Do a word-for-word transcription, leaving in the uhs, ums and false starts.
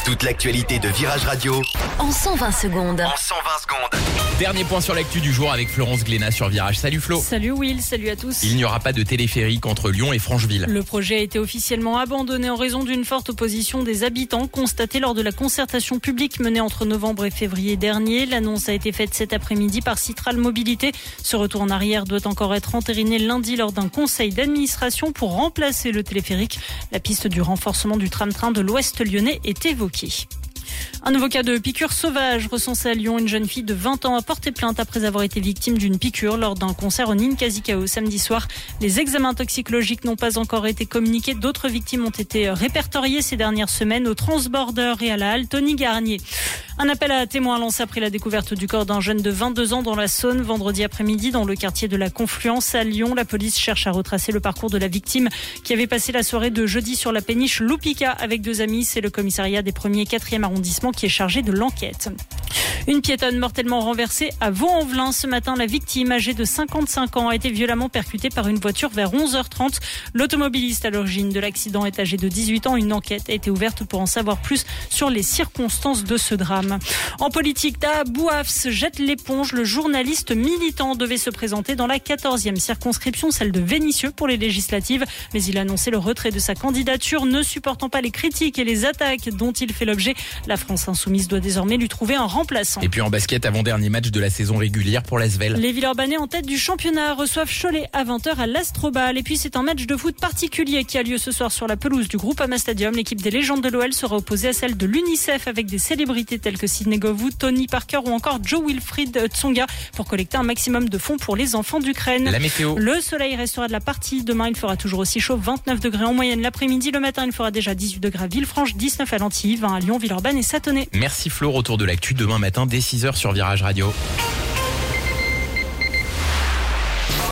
Toute l'actualité de Virage Radio en cent vingt secondes. en cent vingt secondes. Dernier point sur l'actu du jour avec Florence Glénat sur Virage. Salut Flo. Salut Will, salut à tous. Il n'y aura pas de téléphérique entre Lyon et Francheville. Le projet a été officiellement abandonné en raison d'une forte opposition des habitants constatée lors de la concertation publique menée entre novembre et février dernier. L'annonce a été faite cet après-midi par Citral Mobilité. Ce retour en arrière doit encore être entériné lundi lors d'un conseil d'administration pour remplacer le téléphérique. La piste du renforcement du tram-train de l'Ouest lyonnais est évoquée. Un nouveau cas de piqûre sauvage recensé à Lyon. Une jeune fille de vingt ans a porté plainte après avoir été victime d'une piqûre lors d'un concert au Ninkasi-Kao samedi soir. Les examens toxicologiques n'ont pas encore été communiqués. D'autres victimes ont été répertoriées ces dernières semaines au Transborder et à la halle Tony Garnier. Un appel à témoins lancé après la découverte du corps d'un jeune de vingt-deux ans dans la Saône vendredi après-midi dans le quartier de la Confluence à Lyon. La police cherche à retracer le parcours de la victime qui avait passé la soirée de jeudi sur la péniche Loupika avec deux amis. C'est le commissariat des premiers et quatrième arrondissements qui est chargé de l'enquête. Une piétonne mortellement renversée à Vaux-en-Velin ce matin. La victime, âgée de cinquante-cinq ans, a été violemment percutée par une voiture vers onze heures trente. L'automobiliste à l'origine de l'accident est âgé de dix-huit ans. Une enquête a été ouverte pour en savoir plus sur les circonstances de ce drame. En politique, Taha Bouafs jette l'éponge. Le journaliste militant devait se présenter dans la quatorzième circonscription, celle de Vénissieux, pour les législatives. Mais il a annoncé le retrait de sa candidature, ne supportant pas les critiques et les attaques dont il fait l'objet. La France insoumise doit désormais lui trouver un remplaçant. Et puis en basket, avant-dernier match de la saison régulière pour l'Asvel. Les Villeurbanais en tête du championnat reçoivent Cholet à vingt heures à l'Astrobal. Et puis c'est un match de foot particulier qui a lieu ce soir sur la pelouse du Groupama Stadium. L'équipe des légendes de l'O L sera opposée à celle de l'UNICEF avec des célébrités telles que Sidney Govou, Tony Parker ou encore Joe Wilfried Tsonga pour collecter un maximum de fonds pour les enfants d'Ukraine. La météo. Le soleil restera de la partie. Demain, il fera toujours aussi chaud, vingt-neuf degrés en moyenne l'après-midi. Le matin, il fera déjà dix-huit degrés à Villefranche, dix-neuf à Lantilly, vingt à Lyon, Villeurbanne et Satonnet. Merci Flo, retour de l'actu demain matin dès six heures sur Virage Radio.